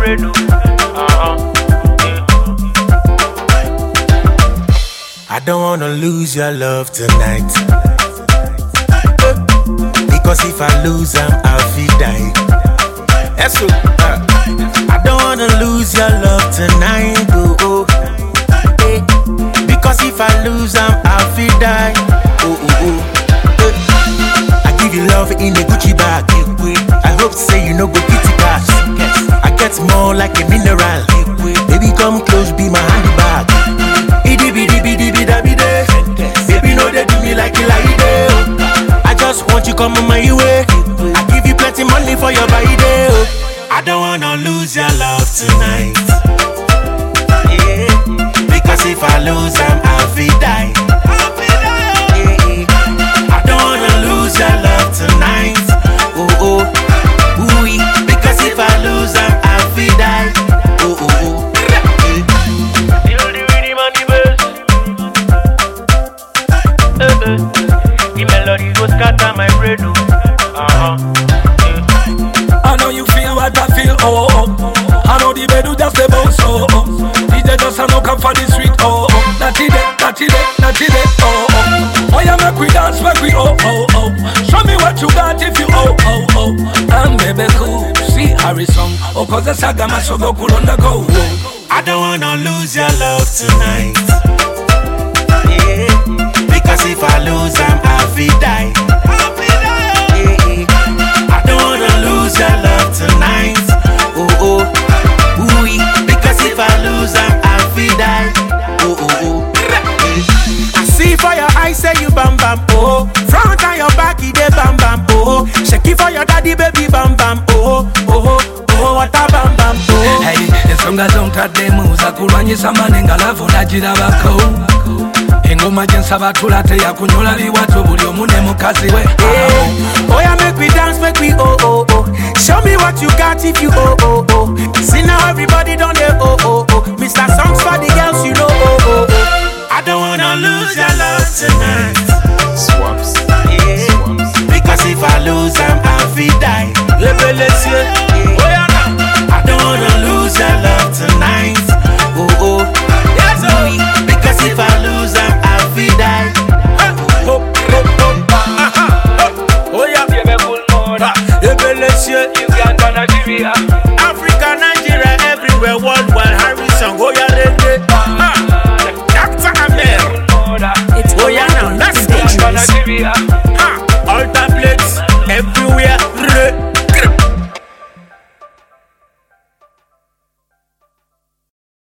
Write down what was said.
brain. I don't wanna lose your love tonight, because if I lose I'll feel die. I don't wanna lose your love tonight, oh. Because if I lose I'll feel die. I give you love in a Gucci bag. I hope say you no go pity cash. I get more like a mineral. Baby come close, be my handbag. Baby no they do me like you like it. I just want you come on my way. I give you plenty money for your body. I don't wanna lose your love tonight, because if I lose I'll feel die. I don't wanna lose your love tonight, because if I lose I'll feel die. The melody goes scatter my brain. I know you feel what I feel, I know the bed just a bounce, DJ just a knock up for the street, Not today, Oh, yeah, make we dance, make we, Show me what you got if you, And baby cool, see Harrison, cause the saga must go cool on the go. I don't wanna lose your love tonight, because if I lose I'll feel die. I don't wanna lose your love tonight, because if I lose I'll feel die. I see for your eyes say you bam bam, front and your back it dey bam bam, shake it for your daddy baby bam bam, what a bam bam, Hey, ensonga zontadde muza kulwanyisa manenga lavu nagirabako. Engoma gyensaba tula teyakunyola liwato buli omu ne mukazi we. Oh yeah, make we dance, make we Show me what you got if you See now everybody done the Mr. Songs for the girls you know I don't wanna lose your love tonight. Swaps. Because if I lose I'll feel die. I don't wanna lose your love tonight. Because if I lose I'll feel die. Uganda, Nigeria, Africa, Nigeria, everywhere, worldwide. Harrison, Dr. Amel. Oh yeah, now let's go. Nigeria. Altar plates everywhere.